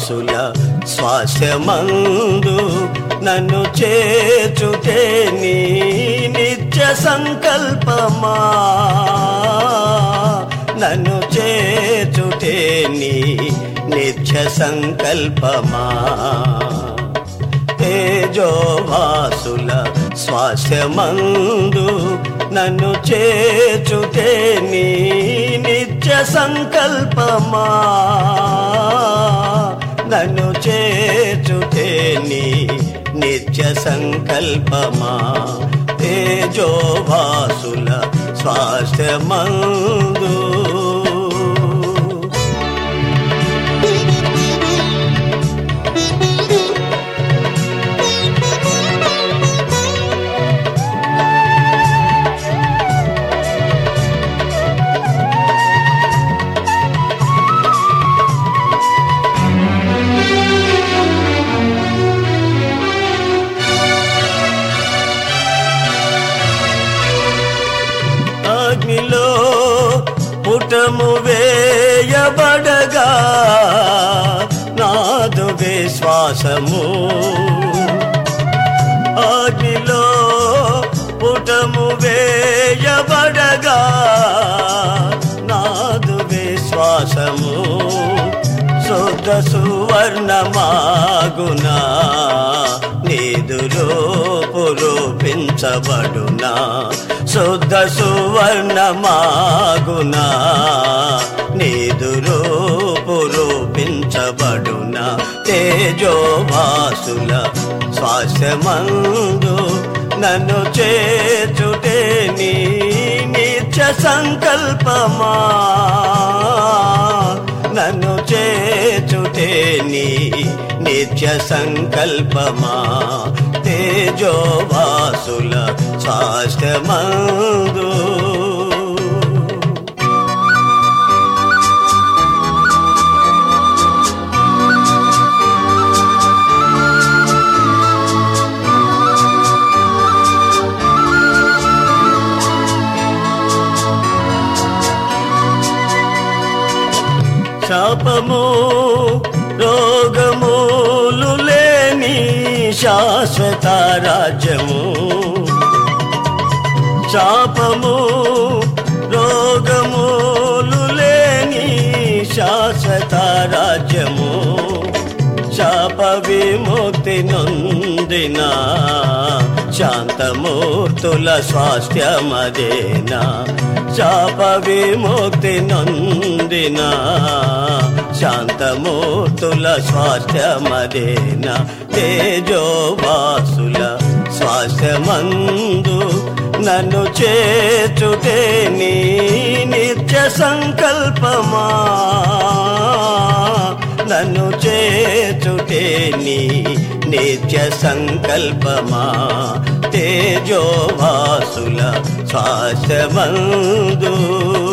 తేజోవాసుల స్వాస్థ్యమందు నన్ను చేర్చుటే నీ నిత్య సంకల్పమా, నన్ను చేర్చుటే నీ నిత్య సంకల్పమా. తేజోవాసుల స్వాస్థ్యమందు నన్ను చేర్చుటే నీ నిత్య సంకల్పమా, నన్ను చేర్చుటే నీ నిత్య సంకల్పమా. తేజోవాసుల స్వాస్థ్యమందు అగ్నిలో పుటము వేయబడగా నాదు విశ్వాసము, అగ్నిలో పుటము వేయబడగా నాదు విశ్వాసము. శుద్ధ సువర్ణమాగునా నీదు రూపు రూపించబడునా, శుద్ధ సువర్ణమాగునా నీదు రూపు రూపించబడునా. తేజోవాసుల స్వాస్థ్యమందు నన్ను చేర్చుటే నీ నిత్య సంకల్పమా, నన్ను చేర్చుటే నీ నిత్య సంకల్పమా. తేజోవాసుల స్వాస్థ్యమందు శాపము రోగములు లేని శాశ్వత రాజ్యము, శాపము రోగములు లేని శాశ్వత రాజ్యము. శాప విముక్తి నొందిన శాంతమూర్తుల స్వాస్థ్యమదేనా, శాప విముక్తి నొందిన శాంతమూర్తుల స్వాస్థ్యమదేనా. తేజోవాసుల స్వాస్థ్యమందు నన్ను చేర్చుటే నీ నిత్య సంకల్పమా, నన్ను చేర్చుటే నీ నిత్య సంకల్పమా. తేజోవాసుల స్వాస్థ్యమందు